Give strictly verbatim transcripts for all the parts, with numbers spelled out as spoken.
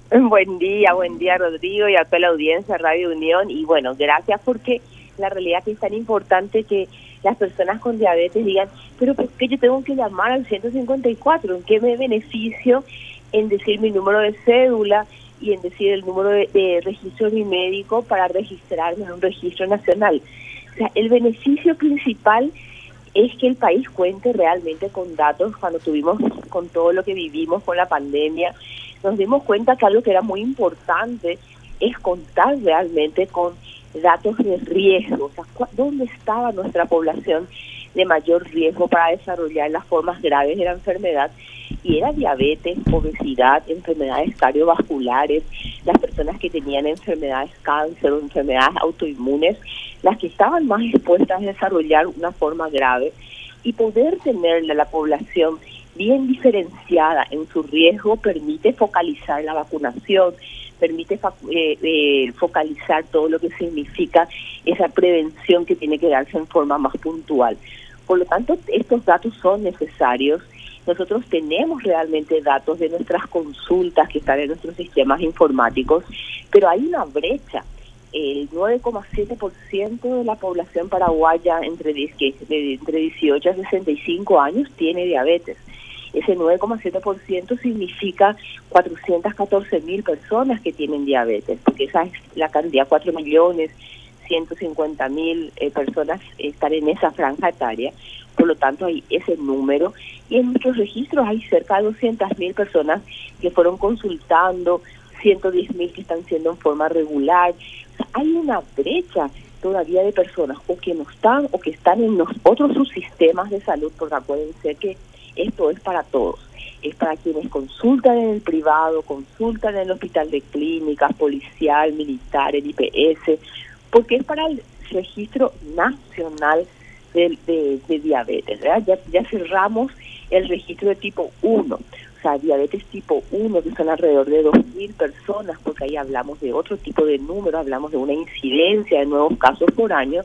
Buen día, buen día Rodrigo y a toda la audiencia Radio Unión. Y bueno, gracias porque la realidad que es tan importante que las personas con diabetes digan, pero ¿por qué yo tengo que llamar al ciento cincuenta y cuatro? ¿En qué me beneficio en decir mi número de cédula y en decir el número de, de registro de mi médico para registrarme en un registro nacional? O sea, el beneficio principal es que el país cuente realmente con datos. Cuando tuvimos con todo lo que vivimos con la pandemia, nos dimos cuenta que algo que era muy importante es contar realmente con datos de riesgo. O sea, ¿dónde estaba nuestra población de mayor riesgo para desarrollar las formas graves de la enfermedad? Y era diabetes, obesidad, enfermedades cardiovasculares, las personas que tenían enfermedades cáncer o enfermedades autoinmunes, las que estaban más expuestas a desarrollar una forma grave, y poder tener a la población bien diferenciada en su riesgo permite focalizar la vacunación, permite eh, eh, focalizar todo lo que significa esa prevención que tiene que darse en forma más puntual. Por lo tanto, estos datos son necesarios. Nosotros tenemos realmente datos de nuestras consultas que están en nuestros sistemas informáticos, pero hay una brecha. El nueve coma siete por ciento de la población paraguaya entre, entre dieciocho a sesenta y cinco años tiene diabetes. Ese nueve coma siete por ciento significa cuatrocientas catorce mil personas que tienen diabetes, porque esa es la cantidad, cuatro millones ciento cincuenta mil eh, personas están en esa franja etaria. Por lo tanto, hay ese número, y en nuestros registros hay cerca de doscientas mil personas que fueron consultando, ciento diez mil que están siendo en forma regular. O sea, hay una brecha todavía de personas o que no están o que están en los otros subsistemas de salud, porque acuérdense que esto es para todos. Es para quienes consultan en el privado, consultan en el hospital de clínicas, policial, militar, el I P S, porque es para el registro nacional de, de, de diabetes, ¿verdad? Ya, ya cerramos el registro de tipo uno, o sea, diabetes tipo uno, que son alrededor de dos mil personas, porque ahí hablamos de otro tipo de número, hablamos de una incidencia de nuevos casos por año.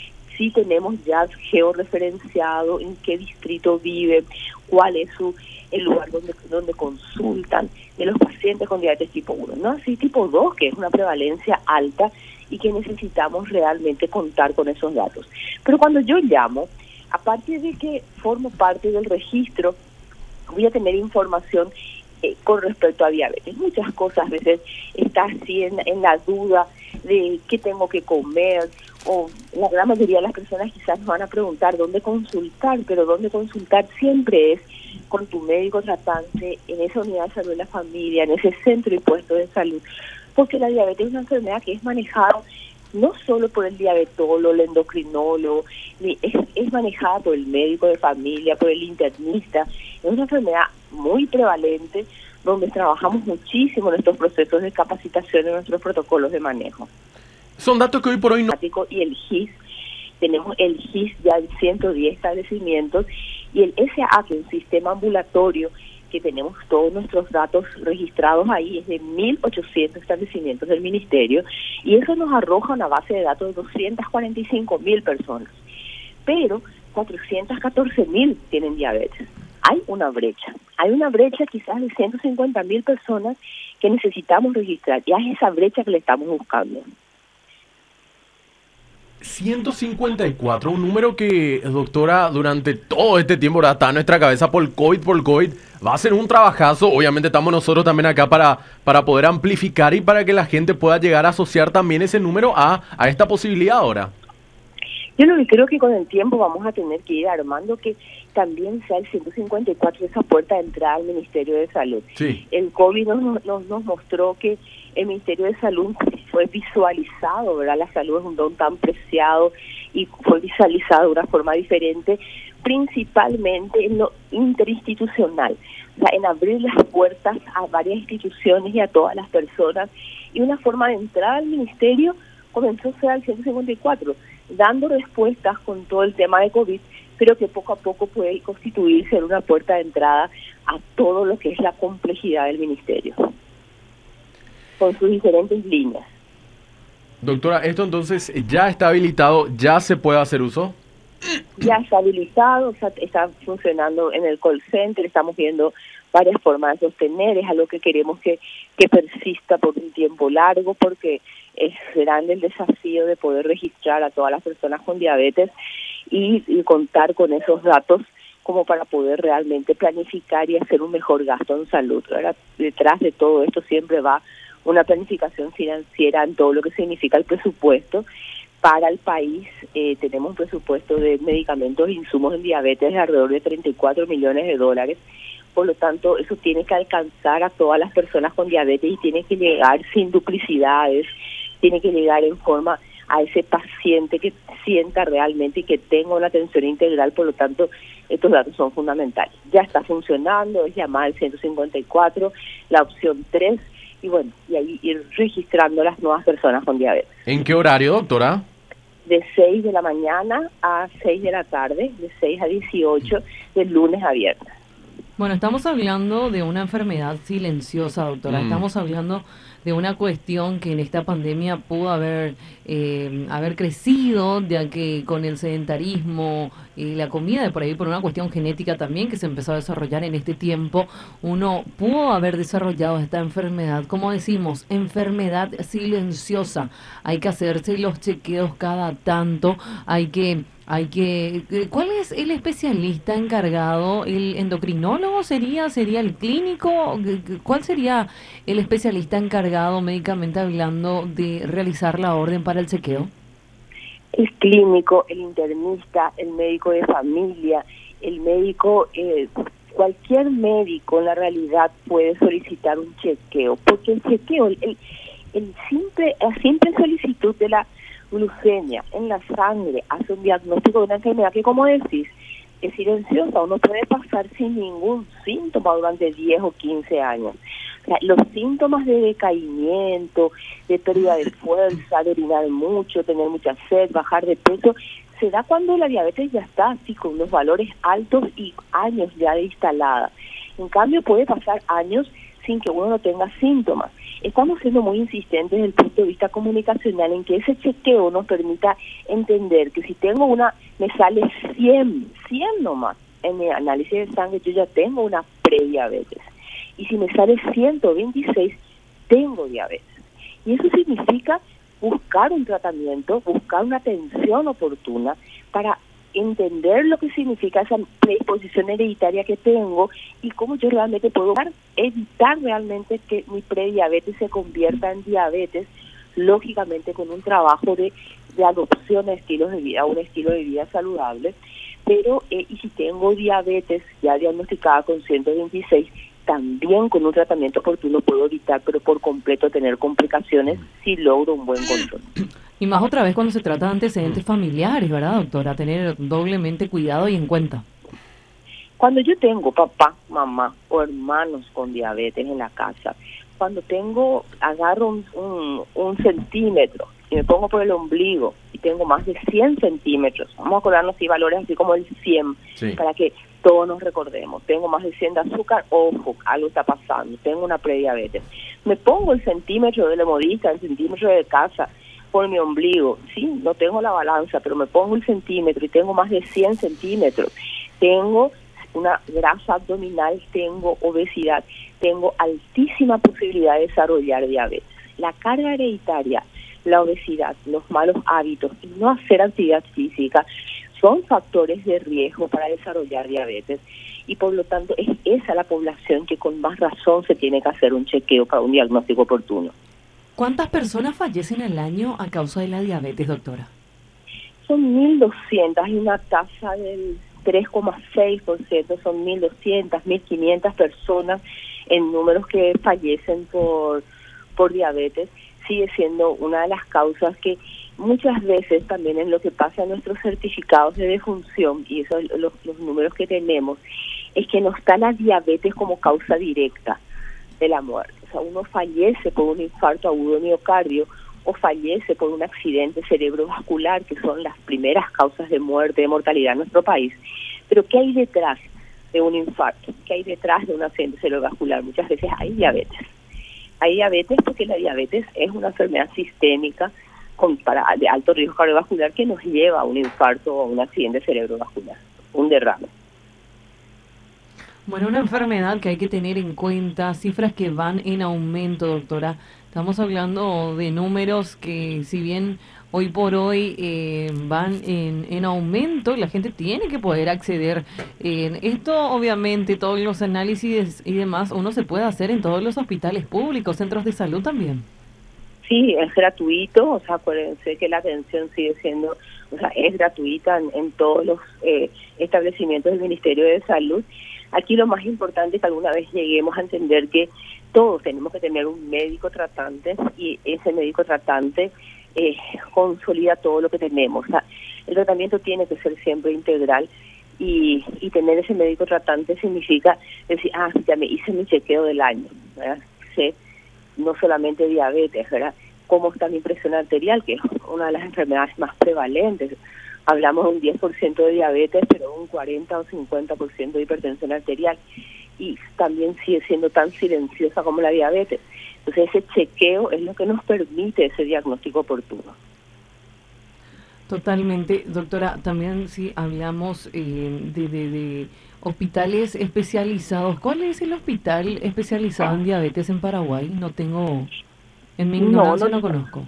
Sí tenemos ya georreferenciado en qué distrito vive, cuál es su el lugar donde donde consultan de los pacientes con diabetes tipo uno, no así tipo dos, que es una prevalencia alta y que necesitamos realmente contar con esos datos. Pero cuando yo llamo, aparte de que formo parte del registro, voy a tener información eh, con respecto a diabetes. Muchas cosas, a veces está así en, en la duda de qué tengo que comer, o la gran mayoría de las personas quizás nos van a preguntar dónde consultar, pero dónde consultar siempre es con tu médico tratante, en esa unidad de salud de la familia, en ese centro y puesto de salud, porque la diabetes es una enfermedad que es manejada no solo por el diabetólogo, el endocrinólogo, es, es manejada por el médico de familia, por el internista. Es una enfermedad muy prevalente donde trabajamos muchísimo en estos procesos de capacitación, en nuestros protocolos de manejo. Son datos que hoy por hoy no... Y el G I S, tenemos el G I S ya en ciento diez establecimientos, y el S A, que es un sistema ambulatorio, que tenemos todos nuestros datos registrados ahí, es de mil ochocientos establecimientos del Ministerio, y eso nos arroja una base de datos de doscientas cuarenta y cinco mil personas, pero cuatrocientas catorce mil tienen diabetes. Hay una brecha, hay una brecha quizás de ciento cincuenta mil personas que necesitamos registrar, y es esa brecha que le estamos buscando. ciento cincuenta y cuatro, un número que, doctora, durante todo este tiempo ¿verdad? Está en nuestra cabeza por COVID, por COVID. Va a ser un trabajazo. Obviamente estamos nosotros también acá para, para poder amplificar y para que la gente pueda llegar a asociar también ese número a, a esta posibilidad ahora. Yo lo que creo que con el tiempo vamos a tener que ir armando que también sea el ciento cincuenta y cuatro esa puerta de entrada al Ministerio de Salud. Sí. El COVID nos, nos, nos mostró que el Ministerio de Salud fue visualizado, ¿verdad? La salud es un don tan preciado y fue visualizado de una forma diferente, principalmente en lo interinstitucional, o sea, en abrir las puertas a varias instituciones y a todas las personas, y una forma de entrar al Ministerio comenzó a ser el ciento cincuenta y cuatro, dando respuestas con todo el tema de COVID, pero que poco a poco puede constituirse en una puerta de entrada a todo lo que es la complejidad del Ministerio, con sus diferentes líneas. Doctora, esto entonces ya está habilitado, ya se puede hacer uso. Ya está habilitado, o sea, está funcionando en el call center, estamos viendo varias formas de sostener, es algo que queremos que, que persista por un tiempo largo, porque es grande el desafío de poder registrar a todas las personas con diabetes y, y contar con esos datos como para poder realmente planificar y hacer un mejor gasto en salud. Ahora, detrás de todo esto siempre va una planificación financiera en todo lo que significa el presupuesto para el país. Eh, tenemos un presupuesto de medicamentos e insumos en diabetes de alrededor de treinta y cuatro millones de dólares. Por lo tanto, eso tiene que alcanzar a todas las personas con diabetes y tiene que llegar sin duplicidades, tiene que llegar en forma a ese paciente que sienta realmente y que tenga una atención integral. Por lo tanto, estos datos son fundamentales. Ya está funcionando, es llamar al ciento cincuenta y cuatro, la opción tres, y bueno, y ahí ir registrando las nuevas personas con diabetes. ¿En qué horario, doctora? De seis de la mañana a seis de la tarde, de seis a dieciocho, de lunes a viernes. Bueno, estamos hablando de una enfermedad silenciosa, doctora. Mm. Estamos hablando de una cuestión que en esta pandemia pudo haber eh, haber crecido, ya que con el sedentarismo y la comida de por ahí, por una cuestión genética también que se empezó a desarrollar en este tiempo, uno pudo haber desarrollado esta enfermedad. Como decimos, enfermedad silenciosa. Hay que hacerse los chequeos cada tanto, hay que... Hay que, ¿cuál es el especialista encargado? ¿El endocrinólogo sería? ¿Sería el clínico? ¿Cuál sería el especialista encargado, médicamente hablando, de realizar la orden para el chequeo? El clínico, el internista, el médico de familia, el médico, eh, cualquier médico en la realidad puede solicitar un chequeo, porque el chequeo, el, el simple, la simple solicitud de la glucemia en la sangre hace un diagnóstico de una enfermedad que, como decís, es silenciosa. Uno puede pasar sin ningún síntoma durante diez o quince años. O sea, los síntomas de decaimiento, de pérdida de fuerza, de orinar mucho, tener mucha sed, bajar de peso, se da cuando la diabetes ya está así, con unos valores altos y años ya de instalada. En cambio, puede pasar años sin que uno no tenga síntomas. Estamos siendo muy insistentes desde el punto de vista comunicacional en que ese chequeo nos permita entender que si tengo una, me sale cien, cien nomás en mi análisis de sangre, yo ya tengo una prediabetes. Y si me sale ciento veintiséis, tengo diabetes. Y eso significa buscar un tratamiento, buscar una atención oportuna para entender lo que significa esa predisposición hereditaria que tengo y cómo yo realmente puedo evitar realmente que mi prediabetes se convierta en diabetes, lógicamente con un trabajo de, de adopción de estilos de vida, un estilo de vida saludable. Pero, eh, y si tengo diabetes ya diagnosticada con ciento veintiséis, también con un tratamiento oportuno puedo evitar, pero por completo tener complicaciones si logro un buen control. Y más otra vez cuando se trata de antecedentes familiares, ¿verdad, doctora? Tener doblemente cuidado y en cuenta. Cuando yo tengo papá, mamá o hermanos con diabetes en la casa, cuando tengo, agarro un, un, un centímetro y me pongo por el ombligo y tengo más de cien centímetros, vamos a acordarnos si valores así como el cien, sí, para que todos nos recordemos. Tengo más de cien de azúcar, ojo, algo está pasando, tengo una prediabetes. Me pongo el centímetro de la modista, el centímetro de casa, por mi ombligo, sí, no tengo la balanza, pero me pongo el centímetro y tengo más de cien centímetros, tengo una grasa abdominal, tengo obesidad, tengo altísima posibilidad de desarrollar diabetes. La carga hereditaria, la obesidad, los malos hábitos y no hacer actividad física son factores de riesgo para desarrollar diabetes y por lo tanto es esa la población que con más razón se tiene que hacer un chequeo para un diagnóstico oportuno. ¿Cuántas personas fallecen al año a causa de la diabetes, doctora? Son mil doscientas, hay una tasa del tres coma seis por ciento, son mil doscientas, mil quinientas personas en números que fallecen por, por diabetes. Sigue siendo una de las causas que muchas veces también en lo que pasa en nuestros certificados de defunción, y esos los, los números que tenemos, es que no está la diabetes como causa directa de la muerte. O sea, uno fallece por un infarto agudo de miocardio o fallece por un accidente cerebrovascular, que son las primeras causas de muerte, de mortalidad en nuestro país. Pero ¿qué hay detrás de un infarto? ¿Qué hay detrás de un accidente cerebrovascular? Muchas veces hay diabetes. Hay diabetes porque la diabetes es una enfermedad sistémica con, para, de alto riesgo cardiovascular que nos lleva a un infarto o a un accidente cerebrovascular, un derrame. Bueno, una enfermedad que hay que tener en cuenta, cifras que van en aumento, doctora. Estamos hablando de números que, si bien hoy por hoy eh, van en, en aumento, la gente tiene que poder acceder. En esto, obviamente, todos los análisis y demás, uno se puede hacer en todos los hospitales públicos, centros de salud también. Sí, es gratuito, o sea, acuérdense que la atención sigue siendo, o sea, es gratuita en, en todos los eh, establecimientos del Ministerio de Salud. Aquí lo más importante es que alguna vez lleguemos a entender que todos tenemos que tener un médico tratante y ese médico tratante eh, consolida todo lo que tenemos. O sea, el tratamiento tiene que ser siempre integral y, y tener ese médico tratante significa decir, ah, ya me hice mi chequeo del año, ¿verdad? Sé no solamente diabetes, ¿verdad? Cómo está mi presión arterial, que es una de las enfermedades más prevalentes. Hablamos de un diez por ciento de diabetes, pero un cuarenta o cincuenta por ciento de hipertensión arterial. Y también sigue siendo tan silenciosa como la diabetes. Entonces ese chequeo es lo que nos permite ese diagnóstico oportuno. Totalmente. Doctora, también si hablamos eh, de, de, de hospitales especializados, ¿cuál es el hospital especializado en diabetes en Paraguay? No tengo, en mi ignorancia no, no, no conozco.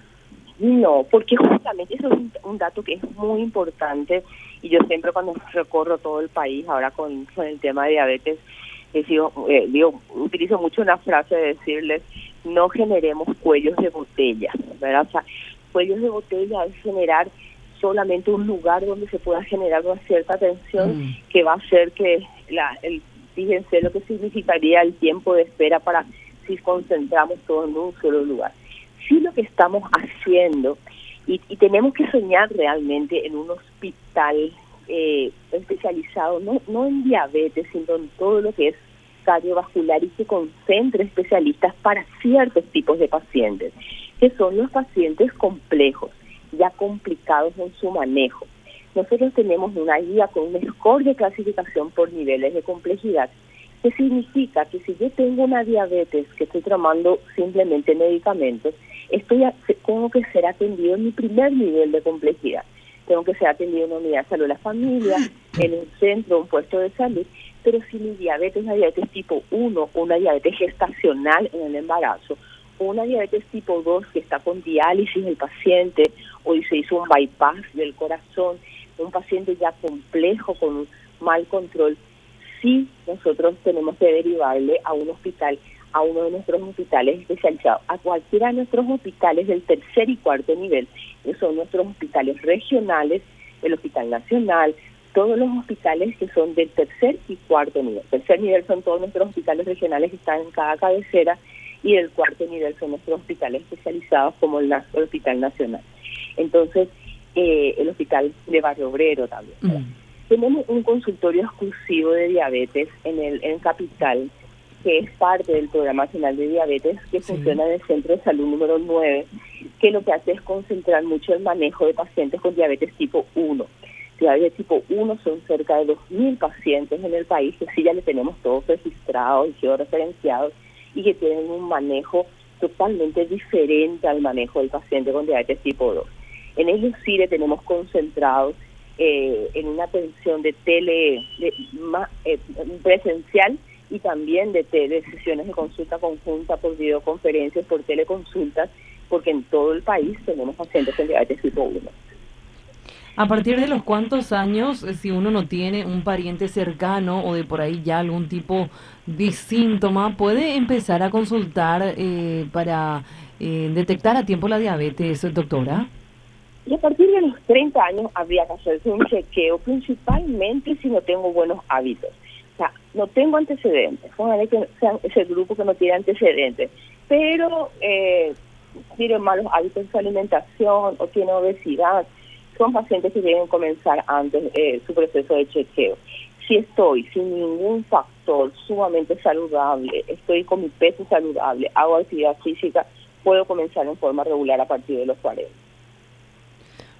No, porque justamente eso es un, un dato que es muy importante y yo siempre cuando recorro todo el país ahora con, con el tema de diabetes, eh, digo, eh, digo, utilizo mucho una frase de decirles, no generemos cuellos de botella, ¿verdad? O sea, cuellos de botella es generar solamente un lugar donde se pueda generar una cierta tensión mm. que va a hacer que, la, el, fíjense lo que significaría el tiempo de espera para si concentramos todo en un solo lugar. Sí, lo que estamos haciendo, y, y tenemos que soñar realmente en un hospital eh, especializado, no, no en diabetes, sino en todo lo que es cardiovascular y que concentre especialistas para ciertos tipos de pacientes, que son los pacientes complejos, ya complicados en su manejo. Nosotros tenemos una guía con un score de clasificación por niveles de complejidad, que significa que si yo tengo una diabetes que estoy tomando simplemente medicamentos, estoy a, tengo que ser atendido en mi primer nivel de complejidad. Tengo que ser atendido en una unidad de salud de la familia, en un centro, un puesto de salud, pero si mi diabetes es una diabetes tipo uno, una diabetes gestacional en el embarazo, o una diabetes tipo dos que está con diálisis el paciente, o se hizo un bypass del corazón, un paciente ya complejo con un mal control, sí nosotros tenemos que derivarle a un hospital, a uno de nuestros hospitales especializados, a cualquiera de nuestros hospitales del tercer y cuarto nivel, que son nuestros hospitales regionales, el Hospital Nacional, todos los hospitales que son del tercer y cuarto nivel. Tercer nivel son todos nuestros hospitales regionales que están en cada cabecera, y el cuarto nivel son nuestros hospitales especializados como el, el Hospital Nacional. Entonces, eh, el Hospital de Barrio Obrero también. Mm. Tenemos un consultorio exclusivo de diabetes en el en Capital, que es parte del Programa Nacional de Diabetes, que sí. funciona en el Centro de Salud número nueve, que lo que hace es concentrar mucho el manejo de pacientes con diabetes tipo uno. Diabetes tipo uno son cerca de dos mil pacientes en el país, que sí ya le tenemos todos registrados y georreferenciados, y que tienen un manejo totalmente diferente al manejo del paciente con diabetes tipo dos. En ellos sí le tenemos concentrados eh, en una atención de tele de, ma, eh, presencial y también de, tele, de sesiones de consulta conjunta por videoconferencias, por teleconsultas, porque en todo el país tenemos pacientes con diabetes tipo uno. ¿A partir de los cuántos años, si uno no tiene un pariente cercano o de por ahí ya algún tipo de síntoma, puede empezar a consultar eh, para eh, detectar a tiempo la diabetes, doctora? Y a partir de los treinta años habría que hacerse un chequeo, principalmente si no tengo buenos hábitos. O sea, no tengo antecedentes, póngale que sea ese grupo que no tiene antecedentes, pero eh, tiene malos hábitos en su alimentación o tiene obesidad. Son pacientes que deben comenzar antes eh, su proceso de chequeo. Si estoy sin ningún factor sumamente saludable, estoy con mi peso saludable, hago actividad física, puedo comenzar en forma regular a partir de los cuarenta.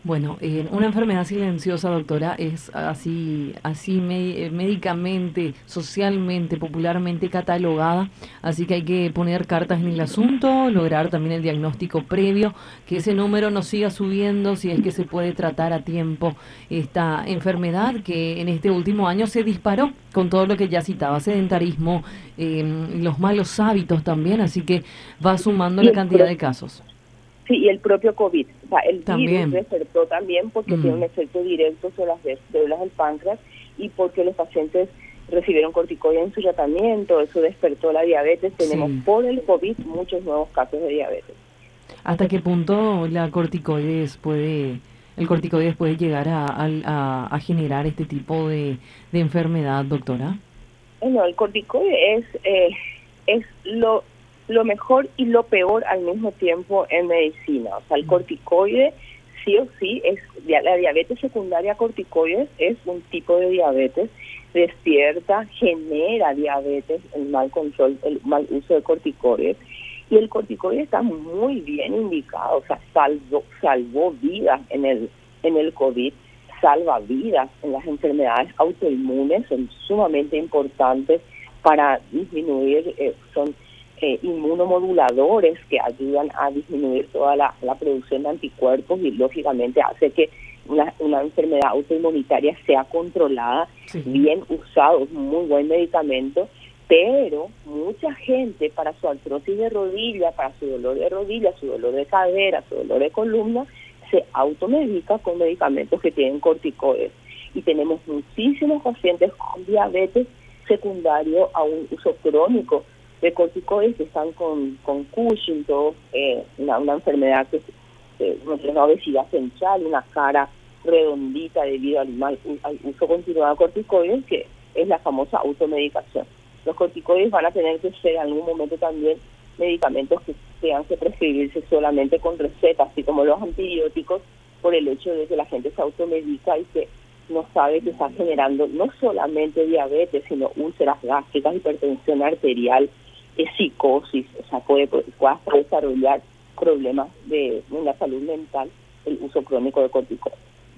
Bueno, eh, una enfermedad silenciosa, doctora, es así, así me- médicamente, socialmente, popularmente catalogada, así que hay que poner cartas en el asunto, lograr también el diagnóstico previo, que ese número no siga subiendo si es que se puede tratar a tiempo esta enfermedad que en este último año se disparó con todo lo que ya citaba, sedentarismo, eh, los malos hábitos también, así que va sumando Y la el cantidad pro- de casos. sí, y el propio COVID. O sea, el virus También. despertó también porque tiene un Mm, efecto directo sobre las células del páncreas y porque los pacientes recibieron corticoides en su tratamiento, eso despertó la diabetes. Tenemos sí. por el COVID muchos nuevos casos de diabetes. ¿Hasta qué punto la corticoides puede, el corticoides puede llegar a, al- a- a generar este tipo de, de enfermedad, doctora? Bueno, el corticoide es, eh, es lo, lo mejor y lo peor al mismo tiempo en medicina. O sea, el corticoide sí o sí es, dia- la diabetes secundaria corticoides es un tipo de diabetes, despierta, genera diabetes, el mal control, el mal uso de corticoides. Y el corticoide está muy bien indicado, o sea, salvó, salvó vidas en el, en el COVID, salva vidas en las enfermedades autoinmunes, son sumamente importantes para disminuir, eh, son eh, inmunomoduladores que ayudan a disminuir toda la, la producción de anticuerpos y lógicamente hace que una, una enfermedad autoinmunitaria sea controlada, Sí. bien usado, es un muy buen medicamento, pero mucha gente para su artrosis de rodilla, para su dolor de rodilla, su dolor de cadera, su dolor de columna, se automedica con medicamentos que tienen corticoides. Y tenemos muchísimos pacientes con diabetes secundario a un uso crónico de corticoides que están con, con Cushing, todo, eh, una, una enfermedad que es una obesidad central, una cara redondita debido al mal al uso continuado de corticoides, que es la famosa automedicación. Los corticoides van a tener que ser en algún momento también medicamentos que tengan que prescribirse solamente con receta, así como los antibióticos, por el hecho de que la gente se automedica y que no sabe que está generando no solamente diabetes, sino úlceras gástricas, hipertensión arterial, eh, psicosis, o sea, puede, puede hasta desarrollar problemas de, en la salud mental el uso crónico de corticoides.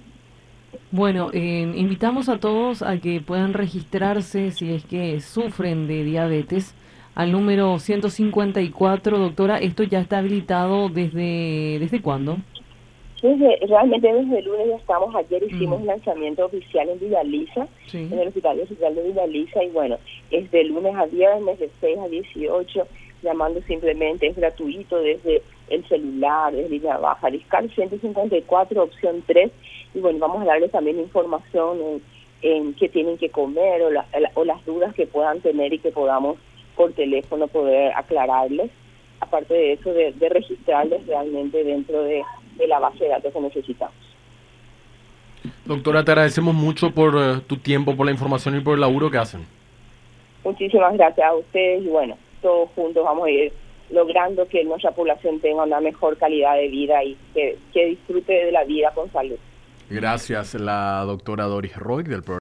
Bueno, eh, invitamos a todos a que puedan registrarse si es que sufren de diabetes al número ciento cincuenta y cuatro, doctora. ¿Esto ya está habilitado desde, desde cuándo? Desde, realmente desde el lunes ya estamos, ayer hicimos Mm, el lanzamiento oficial en Villa Lisa, sí. en el Hospital Hospital de Villa Lisa, y bueno, es de lunes a viernes, de seis a dieciocho, llamando simplemente, es gratuito desde el celular, desde línea baja, Discar ciento cincuenta y cuatro, opción tres, y bueno, vamos a darles también información en, en qué tienen que comer o, la, la, o las dudas que puedan tener y que podamos por teléfono poder aclararles, aparte de eso, de, de registrarles realmente dentro de de la base de datos que necesitamos. Doctora, te agradecemos mucho por eh, tu tiempo, por la información y por el laburo que hacen. Muchísimas gracias a ustedes y bueno, todos juntos vamos a ir logrando que nuestra población tenga una mejor calidad de vida y que, que disfrute de la vida con salud. Gracias, la doctora Doris Roig del programa.